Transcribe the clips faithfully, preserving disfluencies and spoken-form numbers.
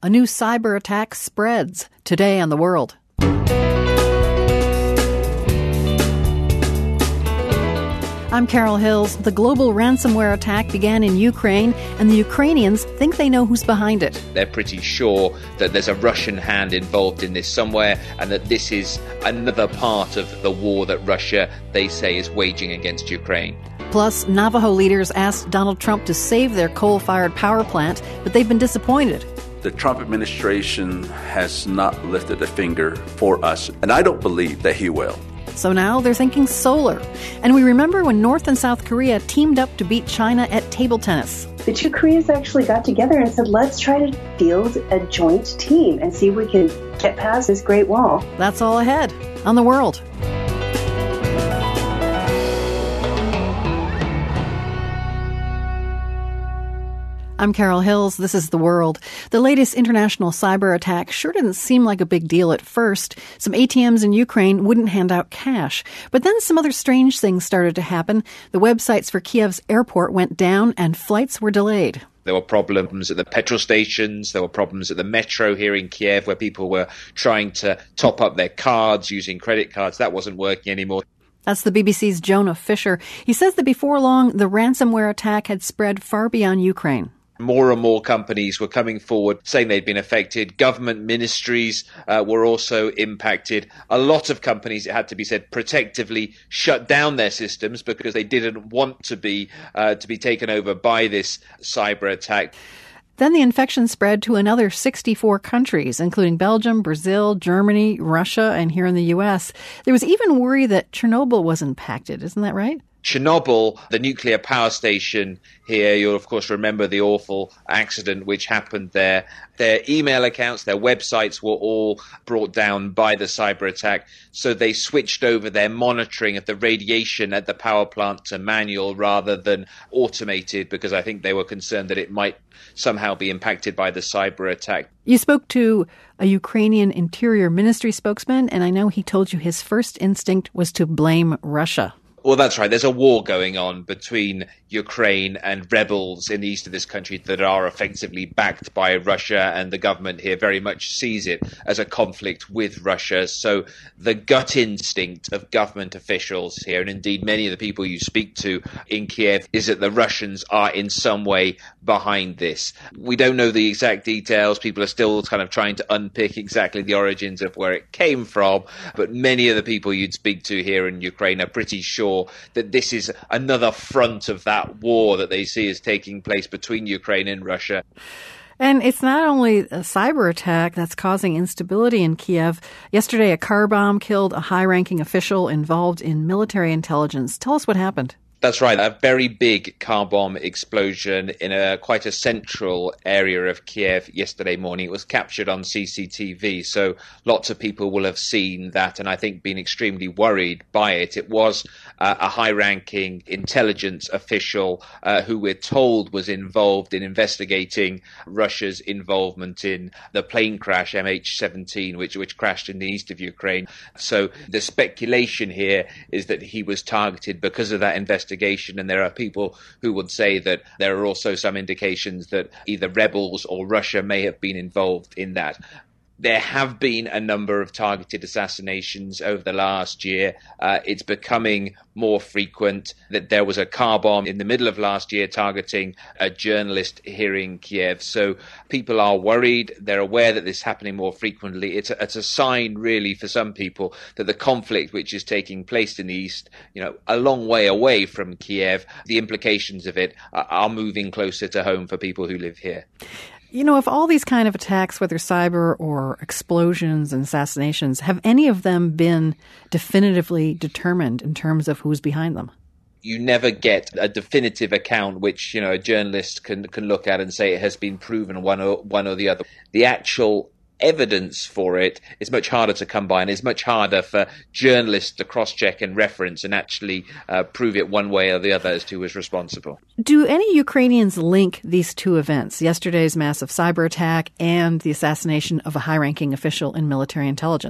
A new cyber attack spreads. Today on The World. I'm Carol Hills. The global ransomware attack began in Ukraine, and the Ukrainians think they know who's behind it. They're pretty sure that there's a Russian hand involved in this somewhere, and that this is another part of the war that Russia, they say, is waging against Ukraine. Plus, Navajo leaders asked Donald Trump to save their coal-fired power plant, but they've been disappointed. The Trump administration has not lifted a finger for us, and I don't believe that he will. So now they're thinking solar. And we remember when North and South Korea teamed up to beat China at table tennis. The two Koreas actually got together and said, let's try to field a joint team and see if we can get past this Great Wall. That's all ahead on The World. I'm Carol Hills. This is The World. The latest international cyber attack sure didn't seem like a big deal at first. Some A T Ms in Ukraine wouldn't hand out cash. But then some other strange things started to happen. The websites for Kiev's airport went down and flights were delayed. There were problems at the petrol stations. There were problems at the metro here in Kiev where people were trying to top up their cards using credit cards. That wasn't working anymore. That's the B B C's Jonah Fisher. He says that before long, the ransomware attack had spread far beyond Ukraine. More and more companies were coming forward saying they'd been affected. Government ministries uh, were also impacted. A lot of companies, it had to be said, protectively shut down their systems because they didn't want to be uh, to be taken over by this cyber attack. Then the infection spread to another sixty-four countries, including Belgium, Brazil, Germany, Russia, and here in the U S. There was even worry that Chernobyl was impacted. Isn't that right? Chernobyl, the nuclear power station here, you'll of course remember the awful accident which happened there. Their email accounts, their websites were all brought down by the cyber attack. So they switched over their monitoring of the radiation at the power plant to manual rather than automated, because I think they were concerned that it might somehow be impacted by the cyber attack. You spoke to a Ukrainian Interior Ministry spokesman, and I know he told you his first instinct was to blame Russia. Well, that's right. There's a war going on between Ukraine and rebels in the east of this country that are effectively backed by Russia, and the government here very much sees it as a conflict with Russia. So the gut instinct of government officials here, and indeed many of the people you speak to in Kiev, is that the Russians are in some way behind this. We don't know the exact details. People are still kind of trying to unpick exactly the origins of where it came from. But many of the people you'd speak to here in Ukraine are pretty sure that this is another front of that war that they see is taking place between Ukraine and Russia. And it's not only a cyber attack that's causing instability in Kiev. Yesterday, a car bomb killed a high-ranking official involved in military intelligence. Tell us what happened. That's right. A very big car bomb explosion in a quite a central area of Kiev yesterday morning. It was captured on C C T V, so lots of people will have seen that and I think been extremely worried by it. It was uh, a high-ranking intelligence official uh, who we're told was involved in investigating Russia's involvement in the plane crash M H seventeen, which which crashed in the east of Ukraine. So the speculation here is that he was targeted because of that investigation. And there are people who would say that there are also some indications that either rebels or Russia may have been involved in that. There have been a number of targeted assassinations over the last year. Uh, it's becoming more frequent. That there was a car bomb in the middle of last year targeting a journalist here in Kiev. So people are worried. They're aware that this is happening more frequently. It's a, it's a sign, really, for some people that the conflict which is taking place in the east, you know, a long way away from Kiev, the implications of it are, are moving closer to home for people who live here. You know, if all these kind of attacks, whether cyber or explosions and assassinations, have any of them been definitively determined in terms of who's behind them? You never get a definitive account which, you know, a journalist can can look at and say it has been proven one or one or the other. The actual evidence for it is much harder to come by, and it's much harder for journalists to cross-check and reference and actually uh, prove it one way or the other as to who was responsible. Do any Ukrainians link these two events, yesterday's massive cyber attack and the assassination of a high-ranking official in military intelligence?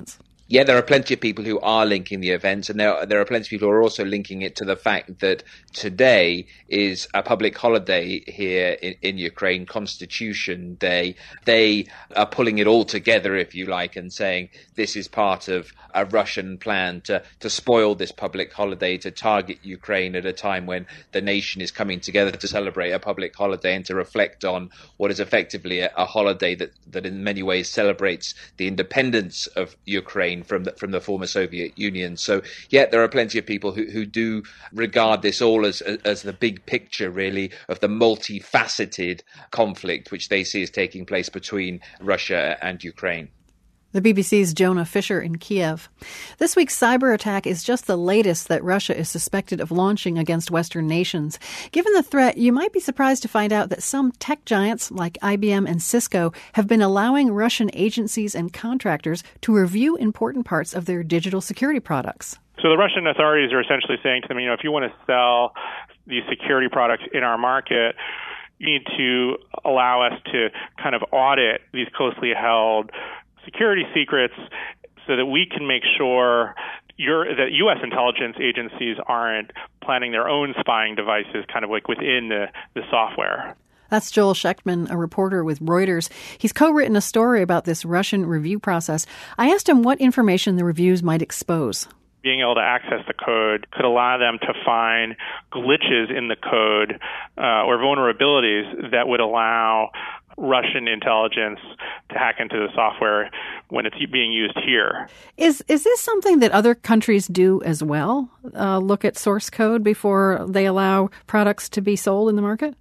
Yeah, there are plenty of people who are linking the events, and there, there are plenty of people who are also linking it to the fact that today is a public holiday here in, in Ukraine, Constitution Day. They are pulling it all together, if you like, and saying this is part of a Russian plan to, to spoil this public holiday, to target Ukraine at a time when the nation is coming together to celebrate a public holiday and to reflect on what is effectively a, a holiday that, that in many ways celebrates the independence of Ukraine from the, from the former Soviet Union. So, yeah, there are plenty of people who, who do regard this all as as the big picture, really, of the multifaceted conflict which they see is taking place between Russia and Ukraine. The B B C's Jonah Fisher in Kiev. This week's cyber attack is just the latest that Russia is suspected of launching against Western nations. Given the threat, you might be surprised to find out that some tech giants like I B M and Cisco have been allowing Russian agencies and contractors to review important parts of their digital security products. So the Russian authorities are essentially saying to them, you know, if you want to sell these security products in our market, you need to allow us to kind of audit these closely held security secrets so that we can make sure your, that U S intelligence agencies aren't planning their own spying devices kind of like within the, the software. That's Joel Shechtman, a reporter with Reuters. He's co-written a story about this Russian review process. I asked him what information the reviews might expose. Being able to access the code could allow them to find glitches in the code uh, or vulnerabilities that would allow Russian intelligence to hack into the software when it's being used here. Is is this something that other countries do as well? Uh, look at source code before they allow products to be sold in the market?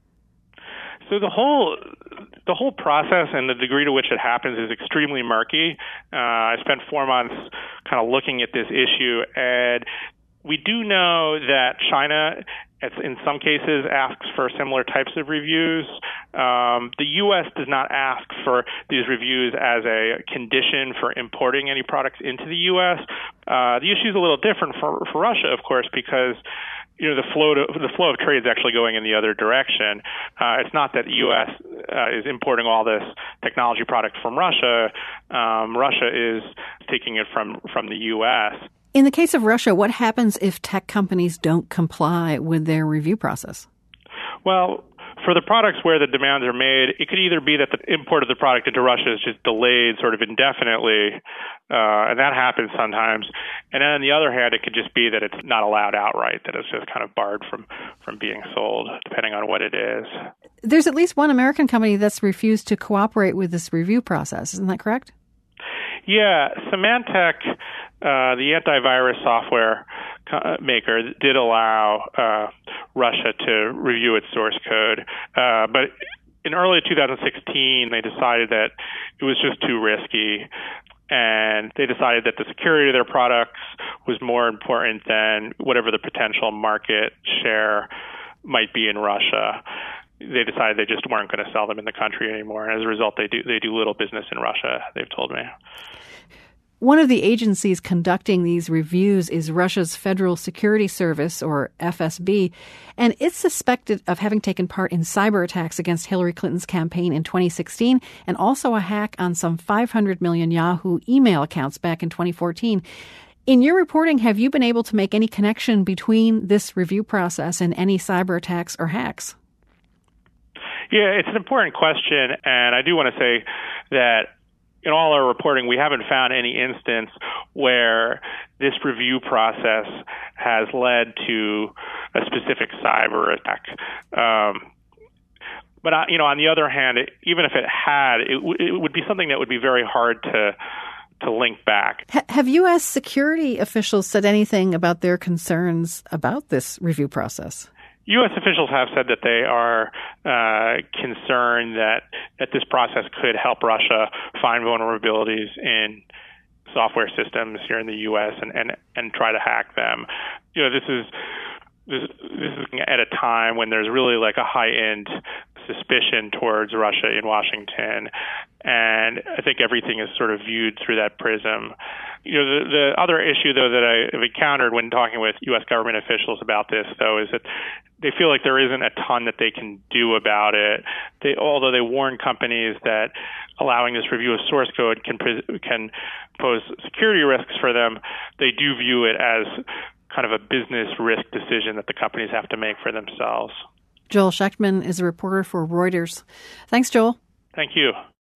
So the whole the whole process and the degree to which it happens is extremely murky. Uh, I spent four months kind of looking at this issue, and we do know that China, in some cases, asks for similar types of reviews. Um, the U S does not ask for these reviews as a condition for importing any products into the U S. Uh, the issue is a little different for, for Russia, of course, because you know the flow to, the flow of trade is actually going in the other direction. Uh, it's not that the U S uh, is importing all this technology product from Russia. Um, Russia is taking it from from the U S. In the case of Russia, what happens if tech companies don't comply with their review process? Well, for the products where the demands are made, it could either be that the import of the product into Russia is just delayed sort of indefinitely, uh, and that happens sometimes. And then on the other hand, it could just be that it's not allowed outright, that it's just kind of barred from, from being sold, depending on what it is. There's at least one American company that's refused to cooperate with this review process. Isn't that correct? Yeah, Symantec, uh, the antivirus software maker, did allow uh, Russia to review its source code. Uh, but in early two thousand sixteen, they decided that it was just too risky, and they decided that the security of their products was more important than whatever the potential market share might be in Russia. They decided they just weren't going to sell them in the country anymore. And as a result, they do they do little business in Russia, they've told me. One of the agencies conducting these reviews is Russia's Federal Security Service, or F S B, and it's suspected of having taken part in cyber attacks against Hillary Clinton's campaign in twenty sixteen and also a hack on some five hundred million Yahoo email accounts back in twenty fourteen. In your reporting, have you been able to make any connection between this review process and any cyber attacks or hacks? Yeah, it's an important question, and I do want to say that in all our reporting, we haven't found any instance where this review process has led to a specific cyber attack. Um, but, uh, you know, on the other hand, it, even if it had, it, w- it would be something that would be very hard to to link back. H- have U S security officials said anything about their concerns about this review process? U S officials have said that they are uh, concerned that, that this process could help Russia find vulnerabilities in software systems here in the U S and, and, and try to hack them. You know, this is this, this is at a time when there's really like a high-end suspicion towards Russia in Washington. And I think everything is sort of viewed through that prism. You know, the, the other issue, though, that I have encountered when talking with U S government officials about this, though, is that they feel like there isn't a ton that they can do about it. They, although they warn companies that allowing this review of source code can can pose security risks for them, they do view it as kind of a business risk decision that the companies have to make for themselves. Joel Shechtman is a reporter for Reuters. Thanks, Joel. Thank you.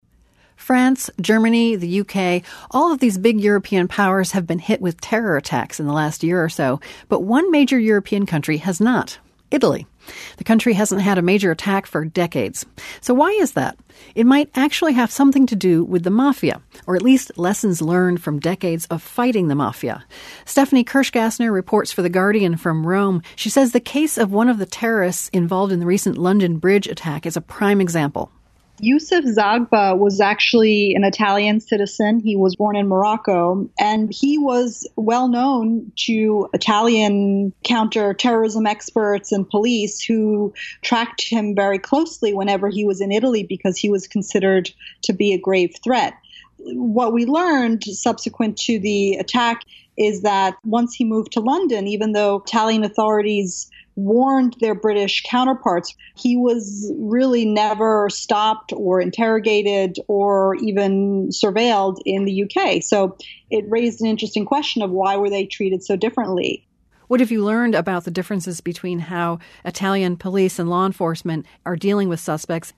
France, Germany, the U K, all of these big European powers have been hit with terror attacks in the last year or so, but one major European country has not. Italy. The country hasn't had a major attack for decades. So why is that? It might actually have something to do with the mafia, or at least lessons learned from decades of fighting the mafia. Stephanie Kirschgassner reports for The Guardian from Rome. She says the case of one of the terrorists involved in the recent London Bridge attack is a prime example. Youssef Zagba was actually an Italian citizen. He was born in Morocco, and he was well known to Italian counterterrorism experts and police who tracked him very closely whenever he was in Italy because he was considered to be a grave threat. What we learned subsequent to the attack is that once he moved to London, even though Italian authorities warned their British counterparts, he was really never stopped or interrogated or even surveilled in the U K. So it raised an interesting question of why were they treated so differently? What have you learned about the differences between how Italian police and law enforcement are dealing with suspects?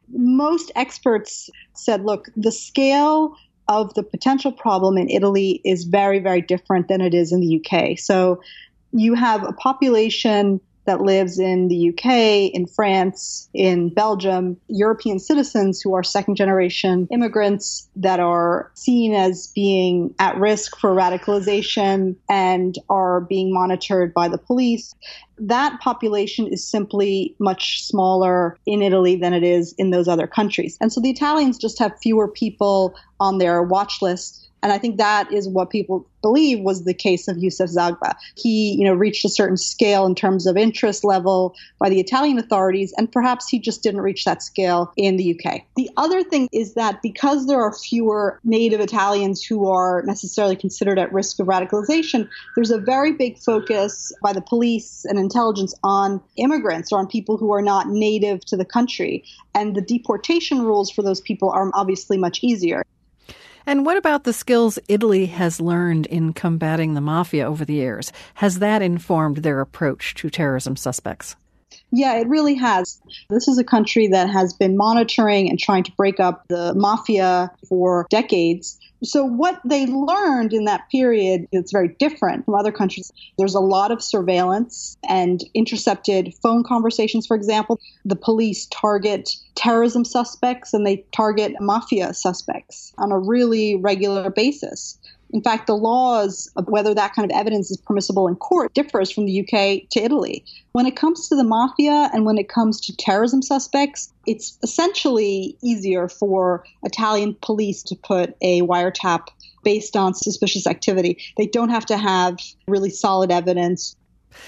Most experts said, look, the scale of the potential problem in Italy is very, very different than it is in the U K. So you have a population that lives in the U K, in France, in Belgium, European citizens who are second-generation immigrants that are seen as being at risk for radicalization and are being monitored by the police. That population is simply much smaller in Italy than it is in those other countries. And so the Italians just have fewer people on their watch list. And I think that is what people believe was the case of Youssef Zagba. He, you know, reached a certain scale in terms of interest level by the Italian authorities, and perhaps he just didn't reach that scale in the U K. The other thing is that because there are fewer native Italians who are necessarily considered at risk of radicalization, there's a very big focus by the police and intelligence on immigrants or on people who are not native to the country. And the deportation rules for those people are obviously much easier. And what about the skills Italy has learned in combating the mafia over the years? Has that informed their approach to terrorism suspects? Yeah, it really has. This is a country that has been monitoring and trying to break up the mafia for decades. So what they learned in that period is very different from other countries. There's a lot of surveillance and intercepted phone conversations, for example. The police target terrorism suspects and they target mafia suspects on a really regular basis. In fact, the laws of whether that kind of evidence is permissible in court differs from the U K to Italy. When it comes to the mafia and when it comes to terrorism suspects, it's essentially easier for Italian police to put a wiretap based on suspicious activity. They don't have to have really solid evidence.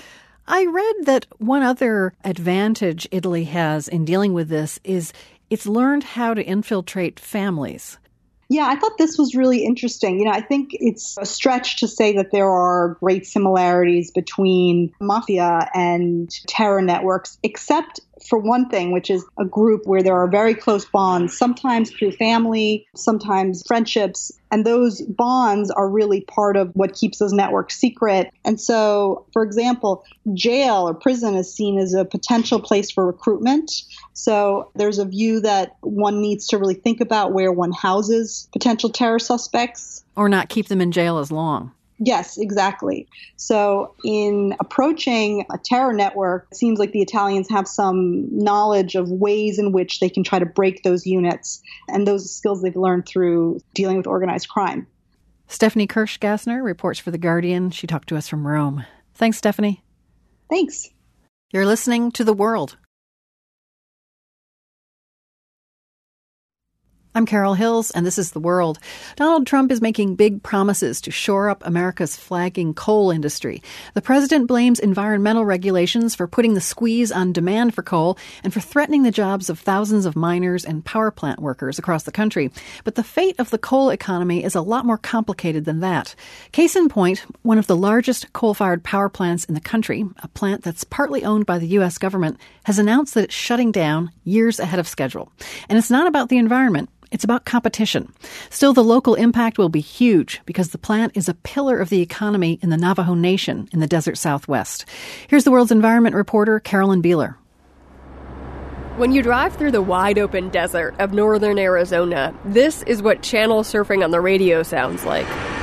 I read that one other advantage Italy has in dealing with this is it's learned how to infiltrate families. Yeah, I thought this was really interesting. You know, I think it's a stretch to say that there are great similarities between mafia and terror networks, except for one thing, which is a group where there are very close bonds, sometimes through family, sometimes friendships. And those bonds are really part of what keeps those networks secret. And so, for example, jail or prison is seen as a potential place for recruitment. So there's a view that one needs to really think about where one houses potential terror suspects. Or not keep them in jail as long. Yes, exactly. So in approaching a terror network, it seems like the Italians have some knowledge of ways in which they can try to break those units, and those skills they've learned through dealing with organized crime. Stephanie Kirschgassner reports for The Guardian. She talked to us from Rome. Thanks, Stephanie. Thanks. You're listening to The World. I'm Carol Hills, and this is The World. Donald Trump is making big promises to shore up America's flagging coal industry. The president blames environmental regulations for putting the squeeze on demand for coal and for threatening the jobs of thousands of miners and power plant workers across the country. But the fate of the coal economy is a lot more complicated than that. Case in point, one of the largest coal-fired power plants in the country, a plant that's partly owned by the U S government, has announced that it's shutting down years ahead of schedule. And it's not about the environment. It's about competition. Still, the local impact will be huge because the plant is a pillar of the economy in the Navajo Nation in the desert Southwest. Here's the World's Environment reporter, Carolyn Beeler. When you drive through the wide-open desert of northern Arizona, this is what channel surfing on the radio sounds like.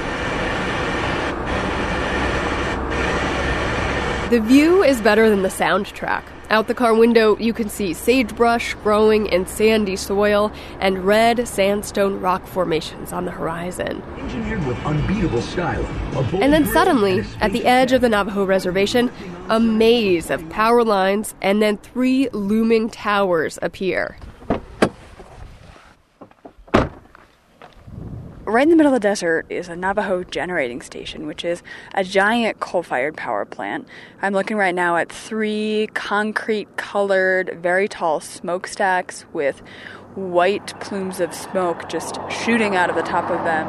The view is better than the soundtrack. Out the car window, you can see sagebrush growing in sandy soil and red sandstone rock formations on the horizon. Engineered with unbeatable style. And then suddenly, at the edge of the Navajo reservation, a maze of power lines and then three looming towers appear. Right in the middle of the desert is a Navajo generating station, which is a giant coal-fired power plant. I'm looking right now at three concrete-colored, very tall smokestacks with white plumes of smoke just shooting out of the top of them.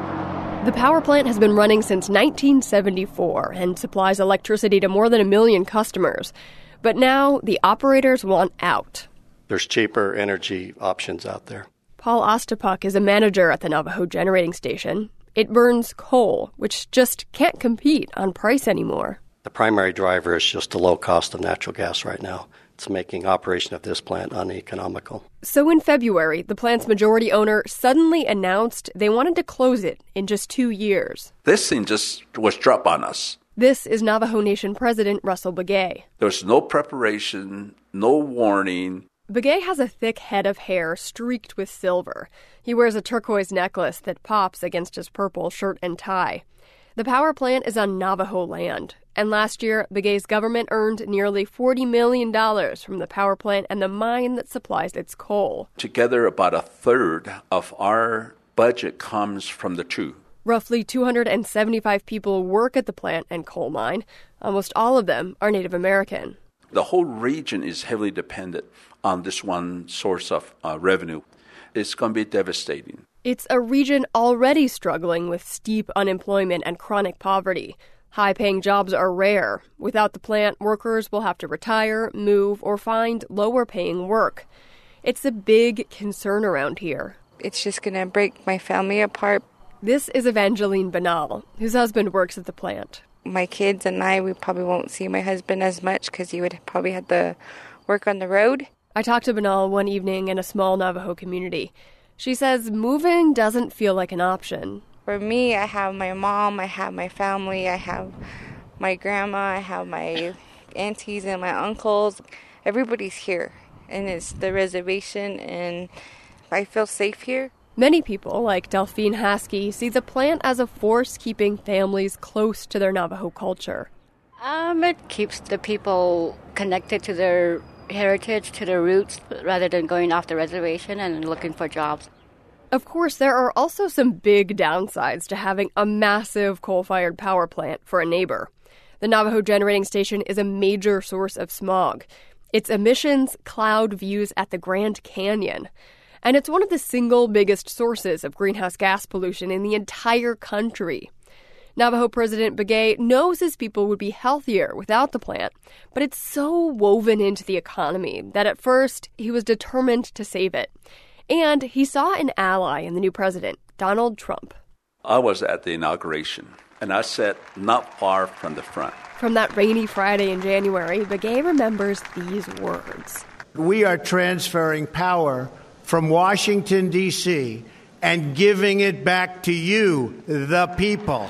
The power plant has been running since nineteen seventy-four and supplies electricity to more than a million customers. But now the operators want out. There's cheaper energy options out there. Paul Ostapuk is a manager at the Navajo generating station. It burns coal, which just can't compete on price anymore. The primary driver is just the low cost of natural gas right now. It's making operation of this plant uneconomical. So in February, the plant's majority owner suddenly announced they wanted to close it in just two years. This thing just was dropped on us. This is Navajo Nation President Russell Begay. There was no preparation, no warning. Begay has a thick head of hair streaked with silver. He wears a turquoise necklace that pops against his purple shirt and tie. The power plant is on Navajo land, and last year, Begay's government earned nearly forty million dollars from the power plant and the mine that supplies its coal. Together, about a third of our budget comes from the two. Roughly two hundred seventy-five people work at the plant and coal mine. Almost all of them are Native American. The whole region is heavily dependent on this one source of uh, revenue. It's going to be devastating. It's a region already struggling with steep unemployment and chronic poverty. High-paying jobs are rare. Without the plant, workers will have to retire, move, or find lower-paying work. It's a big concern around here. It's just going to break my family apart. This is Evangeline Banal, whose husband works at the plant. My kids and I, we probably won't see my husband as much because he would probably have to work on the road. I talked to Banal one evening in a small Navajo community. She says moving doesn't feel like an option. For me, I have my mom, I have my family, I have my grandma, I have my aunties and my uncles. Everybody's here, and it's the reservation, and I feel safe here. Many people, like Delphine Haskey, see the plant as a force keeping families close to their Navajo culture. Um, it keeps the people connected to their heritage, to their roots, rather than going off the reservation and looking for jobs. Of course, there are also some big downsides to having a massive coal-fired power plant for a neighbor. The Navajo generating station is a major source of smog. Its emissions cloud views at the Grand Canyon. And it's one of the single biggest sources of greenhouse gas pollution in the entire country. Navajo President Begay knows his people would be healthier without the plant, but it's so woven into the economy that at first he was determined to save it. And he saw an ally in the new president, Donald Trump. I was at the inauguration, and I sat not far from the front. From that rainy Friday in January, Begay remembers these words. We are transferring power from Washington, D C, and giving it back to you, the people.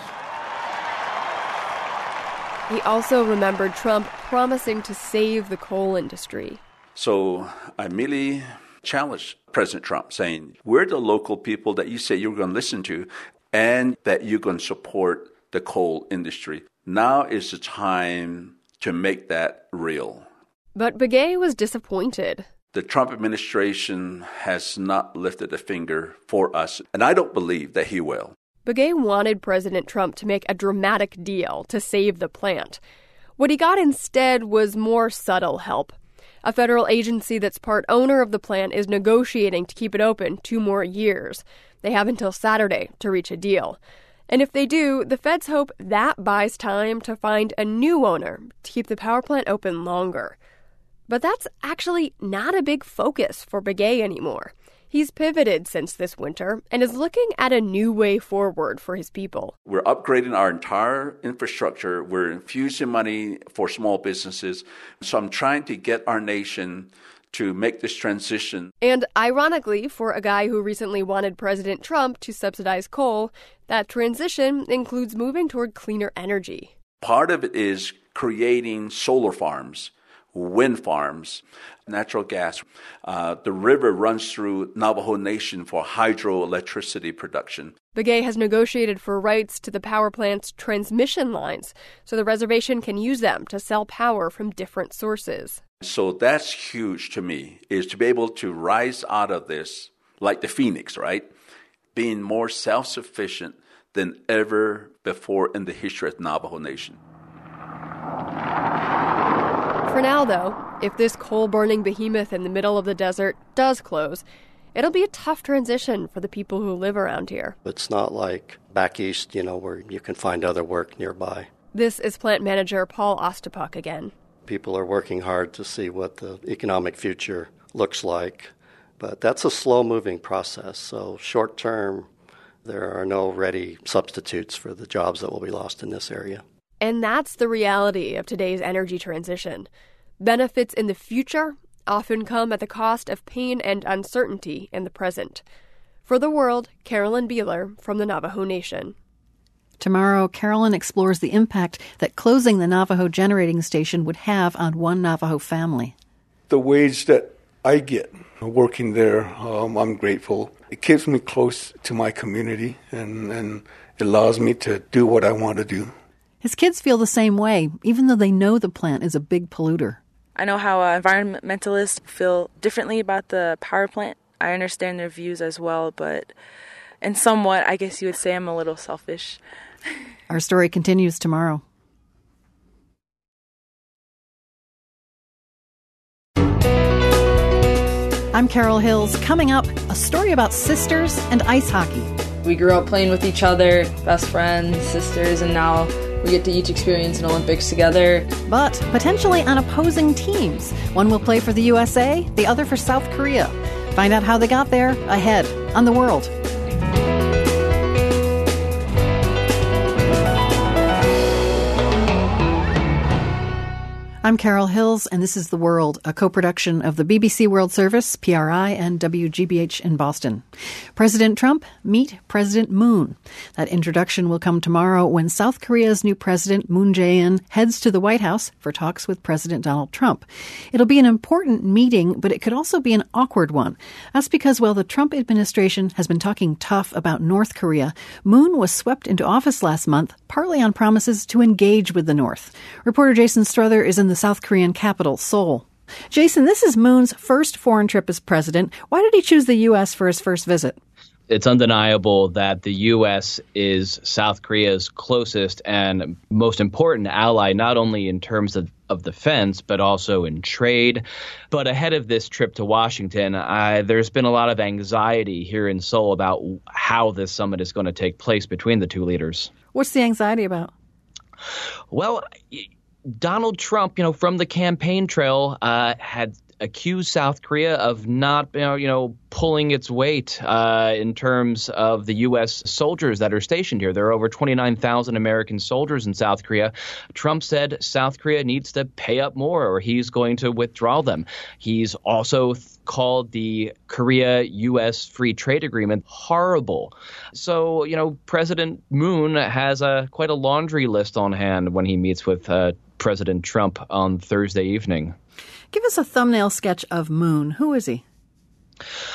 He also remembered Trump promising to save the coal industry. So I immediately challenged President Trump, saying, we're the local people that you say you're going to listen to and that you're going to support the coal industry. Now is the time to make that real. But Begay was disappointed. The Trump administration has not lifted a finger for us, and I don't believe that he will. Begay wanted President Trump to make a dramatic deal to save the plant. What he got instead was more subtle help. A federal agency that's part owner of the plant is negotiating to keep it open two more years. They have until Saturday to reach a deal. And if they do, the feds hope that buys time to find a new owner to keep the power plant open longer. But that's actually not a big focus for Begay anymore. He's pivoted since this winter and is looking at a new way forward for his people. We're upgrading our entire infrastructure. We're infusing money for small businesses. So I'm trying to get our nation to make this transition. And ironically, for a guy who recently wanted President Trump to subsidize coal, that transition includes moving toward cleaner energy. Part of it is creating solar farms, wind farms, natural gas. Uh, the river runs through Navajo Nation for hydroelectricity production. Begay has negotiated for rights to the power plant's transmission lines, so the reservation can use them to sell power from different sources. So that's huge to me, is to be able to rise out of this, like the Phoenix, right? Being more self-sufficient than ever before in the history of Navajo Nation. For now, though, if this coal-burning behemoth in the middle of the desert does close, it'll be a tough transition for the people who live around here. It's not like back east, you know, where you can find other work nearby. This is plant manager Paul Ostapuk again. People are working hard to see what the economic future looks like, but that's a slow-moving process. So short-term, there are no ready substitutes for the jobs that will be lost in this area. And that's the reality of today's energy transition. Benefits in the future often come at the cost of pain and uncertainty in the present. For The World, Carolyn Beeler from the Navajo Nation. Tomorrow, Carolyn explores the impact that closing the Navajo generating station would have on one Navajo family. The wage that I get working there, um, I'm grateful. It keeps me close to my community and, and it allows me to do what I want to do. His kids feel the same way, even though they know the plant is a big polluter. I know how uh, environmentalists feel differently about the power plant. I understand their views as well, but in somewhat, I guess you would say I'm a little selfish. Our story continues tomorrow. I'm Carol Hills. Coming up, a story about sisters and ice hockey. We grew up playing with each other, best friends, sisters, and now we get to each experience an Olympics together. But potentially on opposing teams. One will play for the U S A, the other for South Korea. Find out how they got there ahead on The World. I'm Carol Hills, and this is The World, a co-production of the B B C World Service, P R I, and W G B H in Boston. President Trump, meet President Moon. That introduction will come tomorrow when South Korea's new president, Moon Jae-in, heads to the White House for talks with President Donald Trump. It'll be an important meeting, but it could also be an awkward one. That's because while the Trump administration has been talking tough about North Korea, Moon was swept into office last month, partly on promises to engage with the North. Reporter Jason Strother is in the South Korean capital, Seoul. Jason, this is Moon's first foreign trip as president. Why did he choose the U S for his first visit? It's undeniable that the U S is South Korea's closest and most important ally, not only in terms of, of defense, but also in trade. But ahead of this trip to Washington, I, there's been a lot of anxiety here in Seoul about how this summit is going to take place between the two leaders. What's the anxiety about? Well, Donald Trump, you know, from the campaign trail, uh, had accused South Korea of not, you know, you know pulling its weight uh, in terms of the U S soldiers that are stationed here. There are over twenty-nine thousand American soldiers in South Korea. Trump said South Korea needs to pay up more or he's going to withdraw them. He's also th- called the Korea-U S free trade agreement horrible. So, you know, President Moon has a quite a laundry list on hand when he meets with uh, President Trump on Thursday evening. Give us a thumbnail sketch of Moon. Who is he?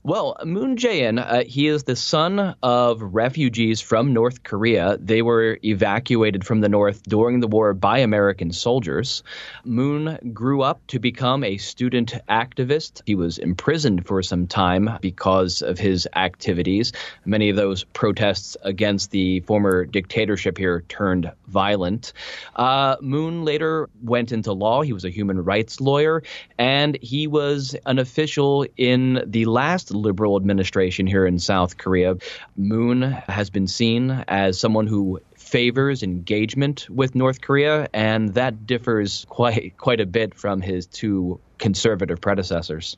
Well, Moon Jae-in, uh, he is the son of refugees from North Korea. They were evacuated from the North during the war by American soldiers. Moon grew up to become a student activist. He was imprisoned for some time because of his activities. Many of those protests against the former dictatorship here turned violent. Uh, Moon later went into law. He was a human rights lawyer, and he was an official in the last liberal administration here in South Korea. Moon has been seen as someone who favors engagement with North Korea, and that differs quite quite a bit from his two conservative predecessors.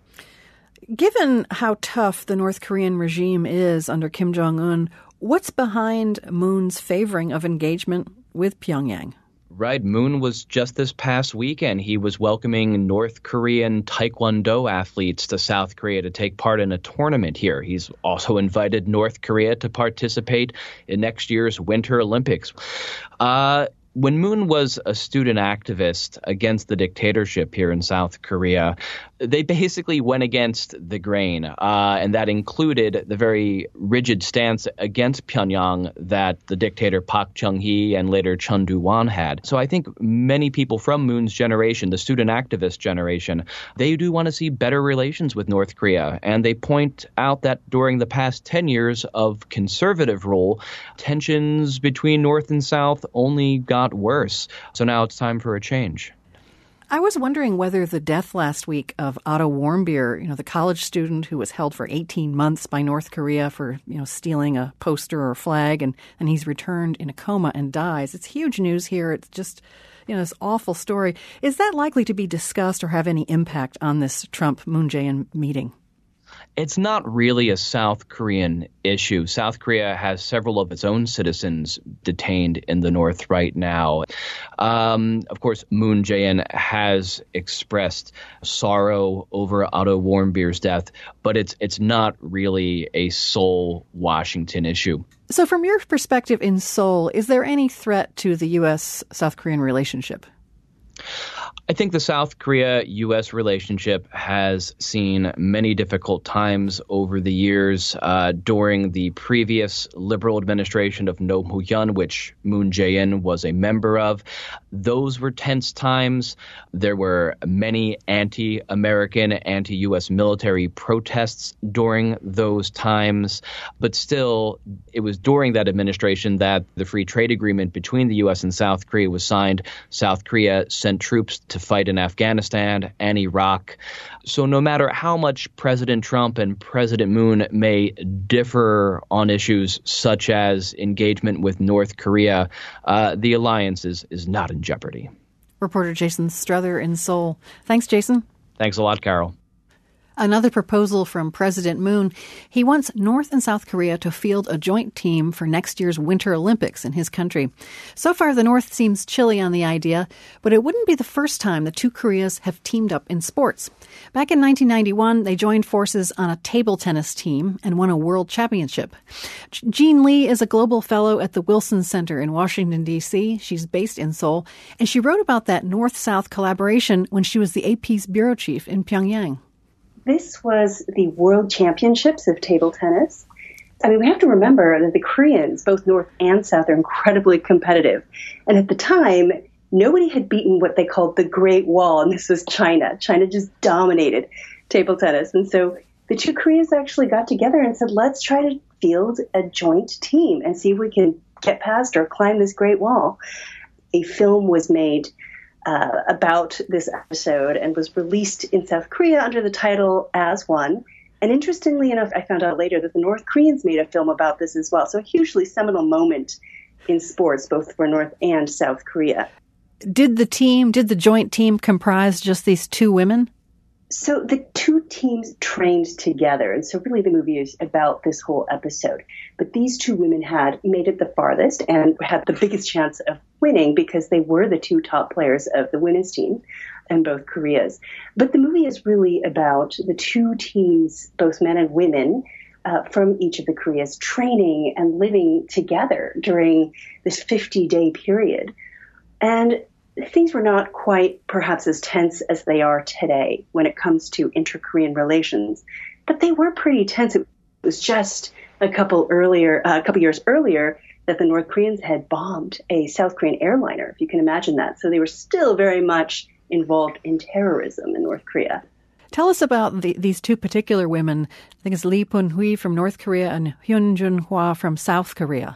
Given how tough the North Korean regime is under Kim Jong-un, what's behind Moon's favoring of engagement with Pyongyang? Right. Moon was just this past weekend. He was welcoming North Korean Taekwondo athletes to South Korea to take part in a tournament here. He's also invited North Korea to participate in next year's Winter Olympics. Uh, when Moon was a student activist against the dictatorship here in South Korea, they basically went against the grain, uh, and that included the very rigid stance against Pyongyang that the dictator Park Chung-hee and later Chun Doo-hwan had. So I think many people from Moon's generation, the student activist generation, they do want to see better relations with North Korea, and they point out that during the past ten years of conservative rule, tensions between North and South only got worse. So now it's time for a change. I was wondering whether the death last week of Otto Warmbier, you know, the college student who was held for eighteen months by North Korea for, you know, stealing a poster or flag, and, and he's returned in a coma and dies. It's huge news here. It's just, you know, this awful story. Is that likely to be discussed or have any impact on this Trump-Moon Jae-in meeting? It's not really a South Korean issue. South Korea has several of its own citizens detained in the North right now. Um, of course, Moon Jae-in has expressed sorrow over Otto Warmbier's death, but it's it's not really a Seoul, Washington issue. So from your perspective in Seoul, is there any threat to the U S South Korean relationship? I think the South Korea-U S relationship has seen many difficult times over the years. Uh, during the previous liberal administration of Roh Moo-hyun, which Moon Jae-in was a member of, those were tense times. There were many anti-American, anti-U S military protests during those times. But still, it was during that administration that the free trade agreement between the U S and South Korea was signed. South Korea sent troops to fight in Afghanistan and Iraq. So no matter how much President Trump and President Moon may differ on issues such as engagement with North Korea, uh, the alliance is, is not in jeopardy. Reporter Jason Struther in Seoul. Thanks, Jason. Thanks a lot, Carol. Another proposal from President Moon. He wants North and South Korea to field a joint team for next year's Winter Olympics in his country. So far, the North seems chilly on the idea, but it wouldn't be the first time the two Koreas have teamed up in sports. Back in nineteen ninety-one, they joined forces on a table tennis team and won a world championship. Jean Lee is a global fellow at the Wilson Center in Washington, D C. She's based in Seoul, and she wrote about that North-South collaboration when she was the A P's bureau chief in Pyongyang. This was the World Championships of table tennis. I mean, we have to remember that the Koreans, both North and South, are incredibly competitive. And at the time, nobody had beaten what they called the Great Wall, and this was China. China just dominated table tennis. And so the two Koreas actually got together and said, let's try to field a joint team and see if we can get past or climb this Great Wall. A film was made Uh, about this episode and was released in South Korea under the title As One. And interestingly enough, I found out later that the North Koreans made a film about this as well. So a hugely seminal moment in sports, both for North and South Korea. Did the team, did the joint team comprise just these two women? So the two teams trained together. And so really the movie is about this whole episode. But these two women had made it the farthest and had the biggest chance of winning because they were the two top players of the women's team in both Koreas. But the movie is really about the two teams, both men and women, uh, from each of the Koreas training and living together during this fifty-day period. And things were not quite perhaps as tense as they are today when it comes to inter-Korean relations. but they were pretty tense. It was just a couple earlier, uh, a couple years earlier, that the North Koreans had bombed a South Korean airliner, if you can imagine that. So they were still very much involved in terrorism in North Korea. Tell us about the, these two particular women. I think it's Lee Pun-hui from North Korea and Hyun Jun-hwa from South Korea.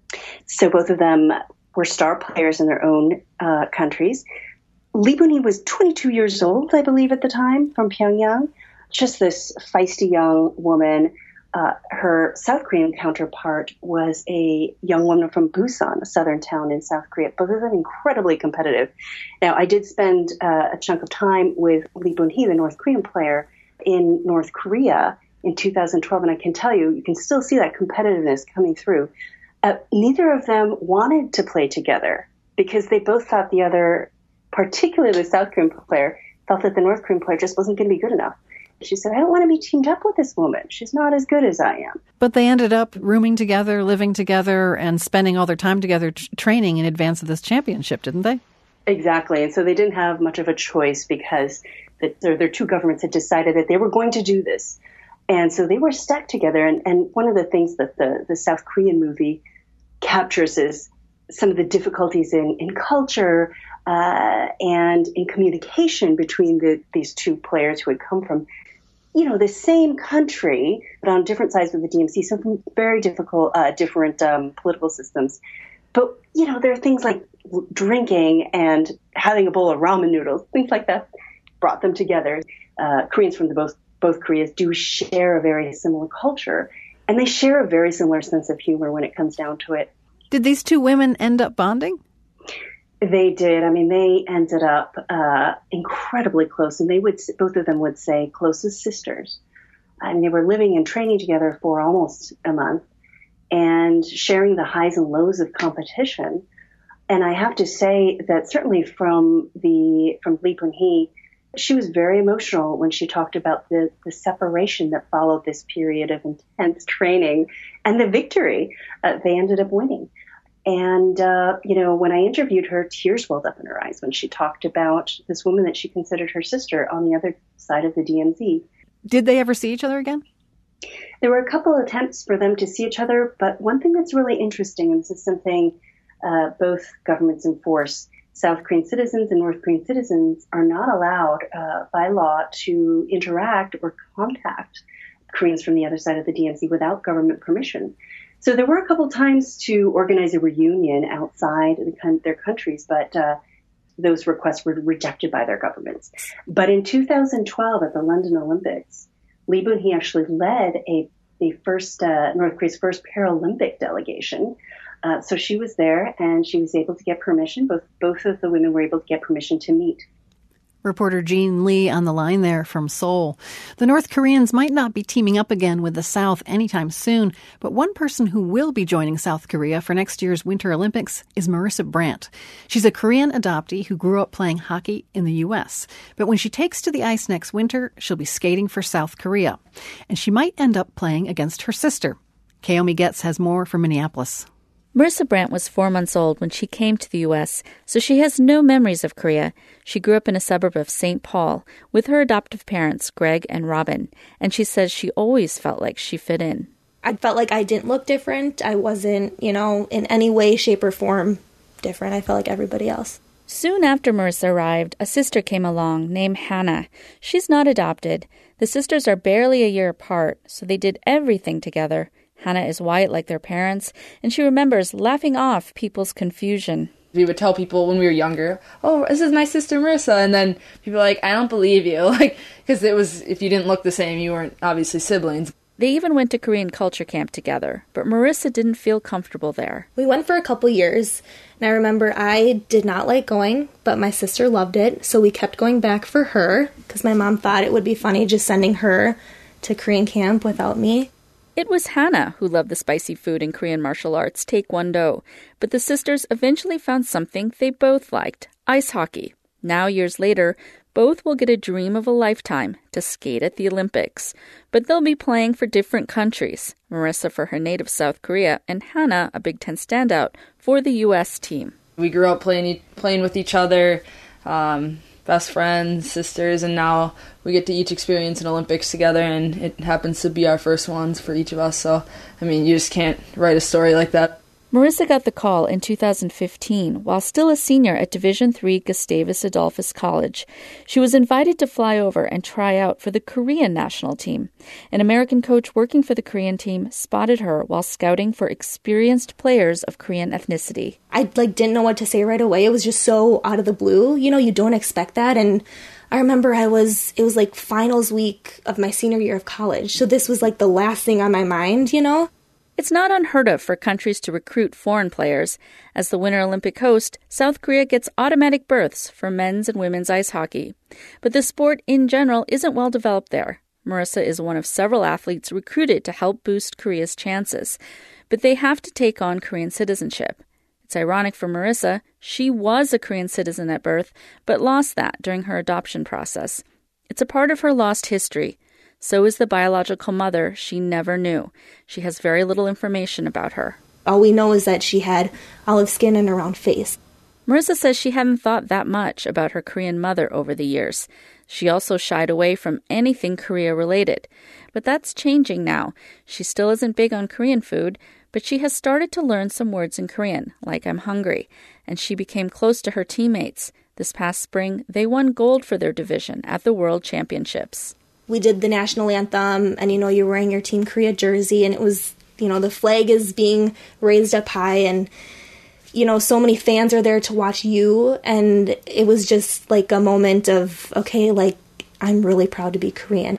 So both of them were star players in their own uh, countries. Lee Pun-hui was twenty-two years old, I believe, at the time, from Pyongyang. Just this feisty young woman. Uh, her South Korean counterpart was a young woman from Busan, a southern town in South Korea. Both of them incredibly competitive. Now, I did spend uh, a chunk of time with Lee Bun-hee, the North Korean player, in North Korea in two thousand twelve, and I can tell you, you can still see that competitiveness coming through. Uh, neither of them wanted to play together because they both thought the other, particularly the South Korean player, felt that the North Korean player just wasn't going to be good enough. She said, I don't want to be teamed up with this woman. She's not as good as I am. But they ended up rooming together, living together, and spending all their time together t- training in advance of this championship, didn't they? Exactly. And so they didn't have much of a choice because the, their, their two governments had decided that they were going to do this. And so they were stuck together. And, and one of the things that the, the South Korean movie captures is some of the difficulties in, in culture uh, and in communication between the, these two players who had come from, you know, the same country, but on different sides of the D M Z, some from very difficult, uh, different um, political systems. But, you know, there are things like drinking and having a bowl of ramen noodles, things like that brought them together. Uh, Koreans from the both, both Koreas do share a very similar culture, and they share a very similar sense of humor when it comes down to it. Did these two women end up bonding? They did. I mean, they ended up uh, incredibly close, and they would, both of them would say, close as sisters. And they were living and training together for almost a month and sharing the highs and lows of competition. And I have to say that certainly from the from Lee Pun-hee, she was very emotional when she talked about the, the separation that followed this period of intense training and the victory. Uh, they ended up winning. And, uh, you know, when I interviewed her, tears welled up in her eyes when she talked about this woman that she considered her sister on the other side of the D M Z. Did they ever see each other again? There were a couple of attempts for them to see each other, but one thing that's really interesting, and this is something uh, both governments enforce, South Korean citizens and North Korean citizens are not allowed uh, by law to interact or contact Koreans from the other side of the D M Z without government permission. So there were a couple times to organize a reunion outside the, their countries, but uh, those requests were rejected by their governments. But in two thousand twelve at the London Olympics, Lee Bun-hee actually led a the first uh, North Korea's first Paralympic delegation. Uh, so she was there, and she was able to get permission. Both both of the women were able to get permission to meet. Reporter Jean Lee on the line there from Seoul. The North Koreans might not be teaming up again with the South anytime soon, but one person who will be joining South Korea for next year's Winter Olympics is Marissa Brandt. She's a Korean adoptee who grew up playing hockey in the U S, but when she takes to the ice next winter, she'll be skating for South Korea. And she might end up playing against her sister. Kaomi Getz has more from Minneapolis. Marissa Brandt was four months old when she came to the U S, so she has no memories of Korea. She grew up in a suburb of Saint Paul with her adoptive parents, Greg and Robin, and she says she always felt like she fit in. I felt like I didn't look different. I wasn't, you know, in any way, shape, or form different. I felt like everybody else. Soon after Marissa arrived, a sister came along named Hannah. She's not adopted. The sisters are barely a year apart, so they did everything together. Hannah is white like their parents, and she remembers laughing off people's confusion. We would tell people when we were younger, oh, this is my sister Marissa, and then people were like, I don't believe you, like, because it was, if you didn't look the same, you weren't obviously siblings. They even went to Korean culture camp together, but Marissa didn't feel comfortable there. We went for a couple years, and I remember I did not like going, but my sister loved it, so we kept going back for her, because my mom thought it would be funny just sending her to Korean camp without me. It was Hannah who loved the spicy food and Korean martial arts, Taekwondo. But the sisters eventually found something they both liked, ice hockey. Now, years later, both will get a dream of a lifetime to skate at the Olympics. But they'll be playing for different countries. Marissa for her native South Korea, and Hannah, a Big Ten standout, for the U S team. We grew up playing playing with each other. Um, best friends, sisters, and now we get to each experience an Olympics together, and it happens to be our first ones for each of us. So, I mean, you just can't write a story like that. Marissa got the call in two thousand fifteen while still a senior at Division three Gustavus Adolphus College. She was invited to fly over and try out for the Korean national team. An American coach working for the Korean team spotted her while scouting for experienced players of Korean ethnicity. I like didn't know what to say right away. It was just so out of the blue. You know, you don't expect that. And I remember I was, it was like finals week of my senior year of college. So this was like the last thing on my mind, you know? It's not unheard of for countries to recruit foreign players. As the Winter Olympic host, South Korea gets automatic berths for men's and women's ice hockey. But the sport in general isn't well developed there. Marissa is one of several athletes recruited to help boost Korea's chances. But they have to take on Korean citizenship. It's ironic for Marissa. She was a Korean citizen at birth, but lost that during her adoption process. It's a part of her lost history. So is the biological mother she never knew. She has very little information about her. All we know is that she had olive skin and a round face. Marissa says she hadn't thought that much about her Korean mother over the years. She also shied away from anything Korea-related. But that's changing now. She still isn't big on Korean food, but she has started to learn some words in Korean, like I'm hungry, and she became close to her teammates. This past spring, they won gold for their division at the World Championships. We did the national anthem, and, you know, you're wearing your Team Korea jersey, and it was, you know, the flag is being raised up high, and, you know, so many fans are there to watch you, and it was just like a moment of, okay, like, I'm really proud to be Korean.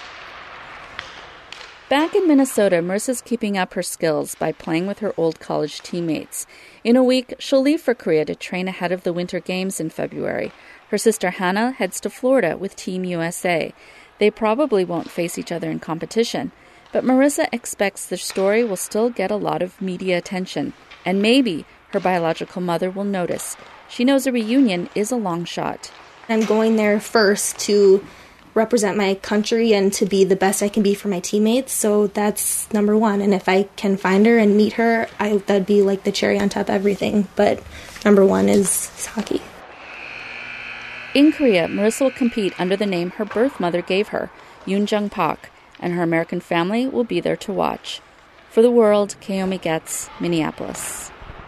Back in Minnesota, Marissa's keeping up her skills by playing with her old college teammates. In a week, she'll leave for Korea to train ahead of the Winter Games in February. Her sister Hannah heads to Florida with Team U S A. They probably won't face each other in competition, but Marissa expects the story will still get a lot of media attention, and maybe her biological mother will notice. She knows a reunion is a long shot. I'm going there first to represent my country and to be the best I can be for my teammates, so that's number one. And if I can find her and meet her, I, that'd be like the cherry on top of everything. But number one is hockey. In Korea, Marissa will compete under the name her birth mother gave her, Yoon Jung Pak, and her American family will be there to watch. For the World, Kayomi Getz, Minneapolis.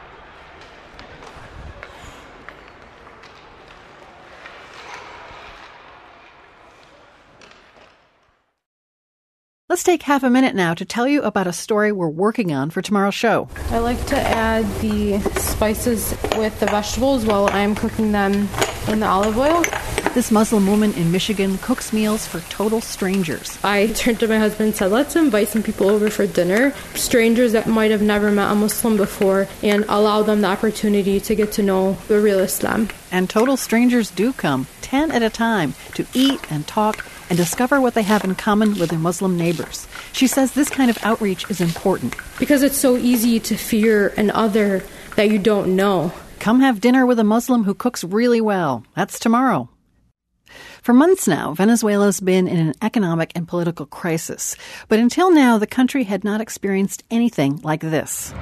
Let's take half a minute now to tell you about a story we're working on for tomorrow's show. I like to add the spices with the vegetables while I'm cooking them in the olive oil. This Muslim woman in Michigan cooks meals for total strangers. I turned to my husband and said, let's invite some people over for dinner, strangers that might have never met a Muslim before, and allow them the opportunity to get to know the real Islam. And total strangers do come, ten at a time, to eat and talk and discover what they have in common with their Muslim neighbors. She says this kind of outreach is important. Because it's so easy to fear an other that you don't know. Come have dinner with a Muslim who cooks really well. That's tomorrow. For months now, Venezuela's been in an economic and political crisis. But until now, the country had not experienced anything like this.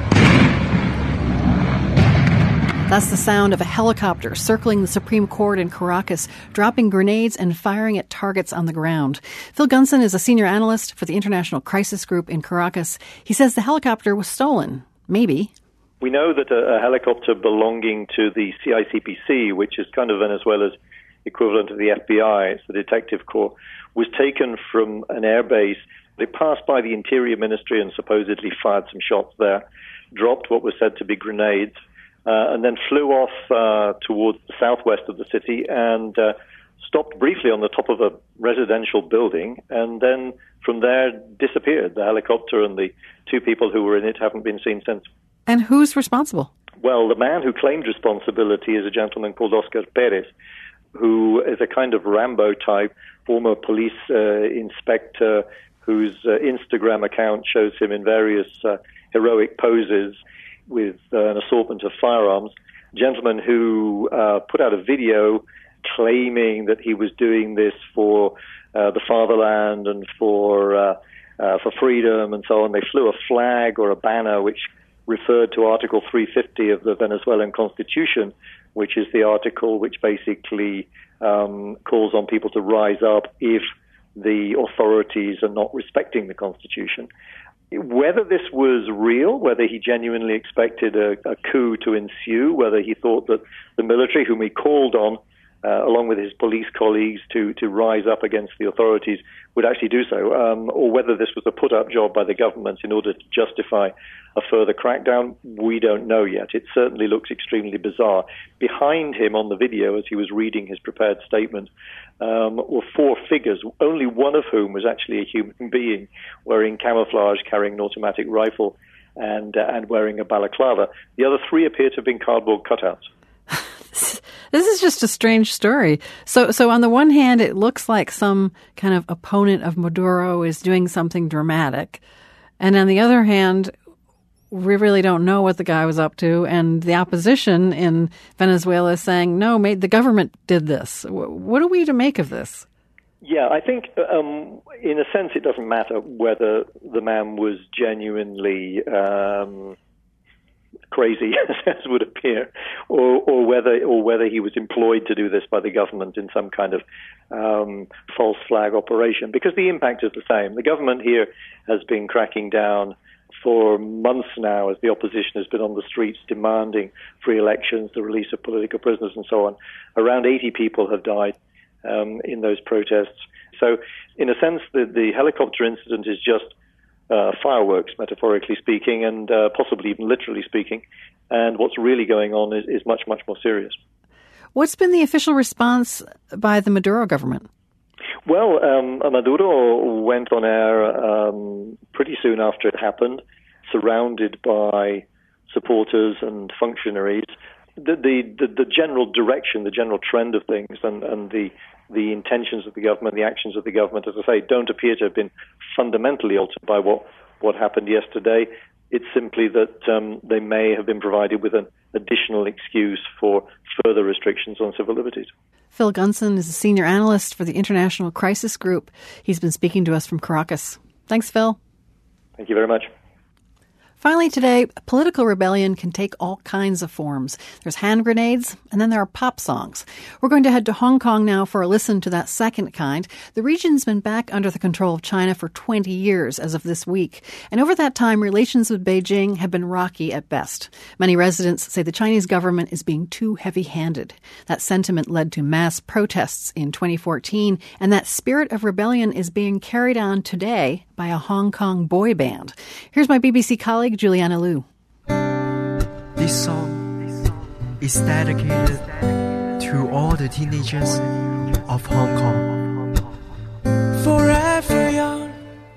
That's the sound of a helicopter circling the Supreme Court in Caracas, dropping grenades and firing at targets on the ground. Phil Gunson is a senior analyst for the International Crisis Group in Caracas. He says the helicopter was stolen. Maybe. We know that a, a helicopter belonging to the C I C P C, which is kind of Venezuela's equivalent of the F B I, it's the Detective Corps, was taken from an airbase. They passed by the Interior Ministry and supposedly fired some shots there, dropped what was said to be grenades, Uh, and then flew off uh, towards the southwest of the city and uh, stopped briefly on the top of a residential building, and then from there disappeared. The helicopter and the two people who were in it haven't been seen since. And who's responsible? Well, the man who claimed responsibility is a gentleman called Oscar Perez, who is a kind of Rambo type, former police uh, inspector, whose uh, Instagram account shows him in various uh, heroic poses with uh, an assortment of firearms. A gentleman who uh, put out a video claiming that he was doing this for uh, the fatherland and for uh, uh, for freedom and so on. They flew a flag or a banner which referred to Article three fifty of the Venezuelan Constitution, which is the article which basically um, calls on people to rise up if the authorities are not respecting the Constitution. Whether this was real, whether he genuinely expected a, a coup to ensue, whether he thought that the military, whom he called on, uh, along with his police colleagues, to, to rise up against the authorities, would actually do so, um, or whether this was a put-up job by the government in order to justify a further crackdown, we don't know yet. It certainly looks extremely bizarre. Behind him on the video, as he was reading his prepared statement, um, were four figures, only one of whom was actually a human being, wearing camouflage, carrying an automatic rifle, and, uh, and wearing a balaclava. The other three appear to have been cardboard cutouts. This is just a strange story. So, so on the one hand, it looks like some kind of opponent of Maduro is doing something dramatic. And on the other hand, we really don't know what the guy was up to. And the opposition in Venezuela is saying, no, mate, the government did this. What are we to make of this? Yeah, I think um, in a sense it doesn't matter whether the man was genuinely um, crazy, as would appear, or, or whether or whether he was employed to do this by the government in some kind of um, false flag operation, because the impact is the same. The government here has been cracking down for months now as the opposition has been on the streets demanding free elections, the release of political prisoners and so on. Around eighty people have died um, in those protests. So in a sense, the, the helicopter incident is just uh, fireworks, metaphorically speaking, and uh, possibly even literally speaking. And what's really going on is, is much, much more serious. What's been the official response by the Maduro government? Well, um, Maduro went on air um, pretty soon after it happened, surrounded by supporters and functionaries. The, the, the, the general direction, the general trend of things and, and the, the intentions of the government, the actions of the government, as I say, don't appear to have been fundamentally altered by what, what happened yesterday. It's simply that um, they may have been provided with an additional excuse for further restrictions on civil liberties. Phil Gunson is a senior analyst for the International Crisis Group. He's been speaking to us from Caracas. Thanks, Phil. Thank you very much. Finally today, political rebellion can take all kinds of forms. There's hand grenades, and then there are pop songs. We're going to head to Hong Kong now for a listen to that second kind. The region's been back under the control of China for twenty years as of this week. And over that time, relations with Beijing have been rocky at best. Many residents say the Chinese government is being too heavy-handed. That sentiment led to mass protests in twenty fourteen, and that spirit of rebellion is being carried on today by a Hong Kong boy band. Here's my B B C colleague, Juliana Liu. This song is dedicated to all the teenagers of Hong Kong. Forever young.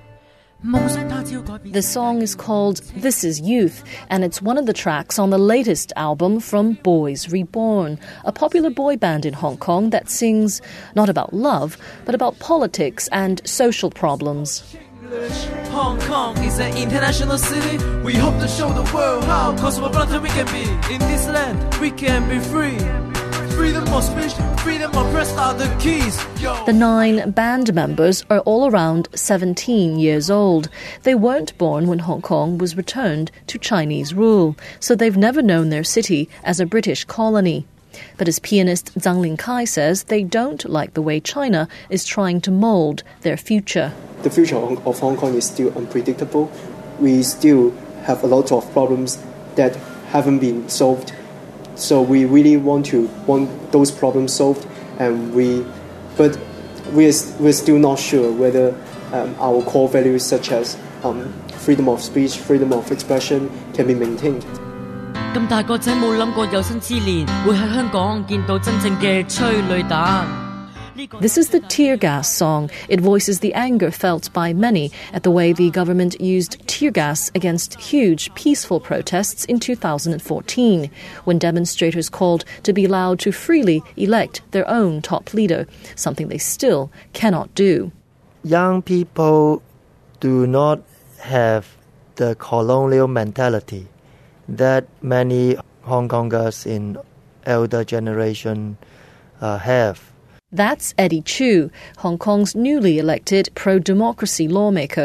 The song is called This Is Youth, and it's one of the tracks on the latest album from Boys Reborn, a popular boy band in Hong Kong that sings not about love, but about politics and social problems. Hong Kong is an international city. We hope to show the world how cosmopolitan we can be. In this land, we can be free. Freedom of speech, freedom of press are the keys. Yo. The nine band members are all around seventeen years old. They weren't born when Hong Kong was returned to Chinese rule, so they've never known their city as a British colony. But as pianist Zhang Lingkai says, they don't like the way China is trying to mould their future. The future of Hong Kong is still unpredictable. We still have a lot of problems that haven't been solved. So we really want to want those problems solved, and we, but we're we're still not sure whether um, our core values such as um, freedom of speech, freedom of expression can be maintained. 咁大個仔冇諗過有生之年會喺香港見到真正嘅催淚彈。 This is the tear gas song. It voices the anger felt by many at the way the government used tear gas against huge peaceful protests in two thousand fourteen, when demonstrators called to be allowed to freely elect their own top leader, something they still cannot do. Young people do not have the colonial mentality that many Hong Kongers in elder generation uh, have. That's Eddie Chu, Hong Kong's newly elected pro-democracy lawmaker.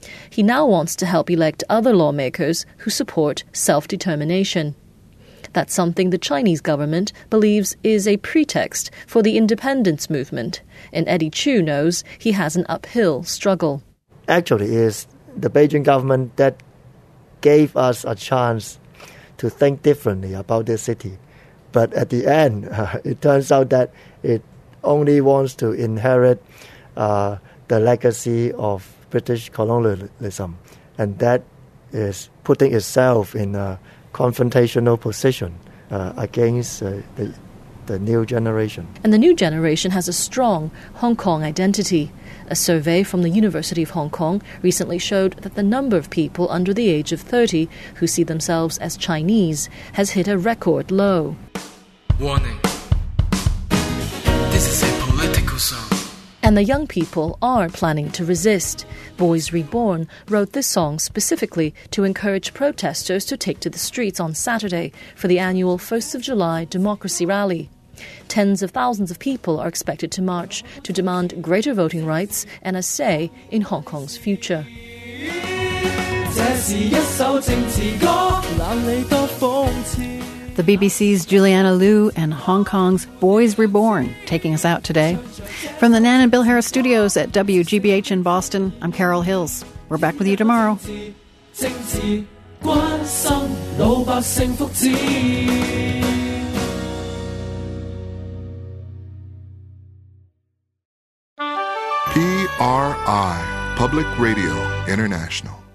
He now wants to help elect other lawmakers who support self-determination. That's something the Chinese government believes is a pretext for the independence movement, and Eddie Chu knows he has an uphill struggle. Actually, it's the Beijing government that gave us a chance to think differently about this city. But at the end, uh, it turns out that it only wants to inherit uh, the legacy of British colonialism, and that is putting itself in a confrontational position uh, against uh, the, the new generation. And the new generation has a strong Hong Kong identity. A survey from the University of Hong Kong recently showed that the number of people under the age of thirty who see themselves as Chinese has hit a record low. Warning. This is a political song. And the young people are planning to resist. Boys Reborn wrote this song specifically to encourage protesters to take to the streets on Saturday for the annual first of July democracy rally. Tens of thousands of people are expected to march to demand greater voting rights and a say in Hong Kong's future. The B B C's Juliana Liu and Hong Kong's Boys Reborn taking us out today. From the Nan and Bill Harris studios at W G B H in Boston, I'm Carol Hills. We're back with you tomorrow. P R I, Public Radio International.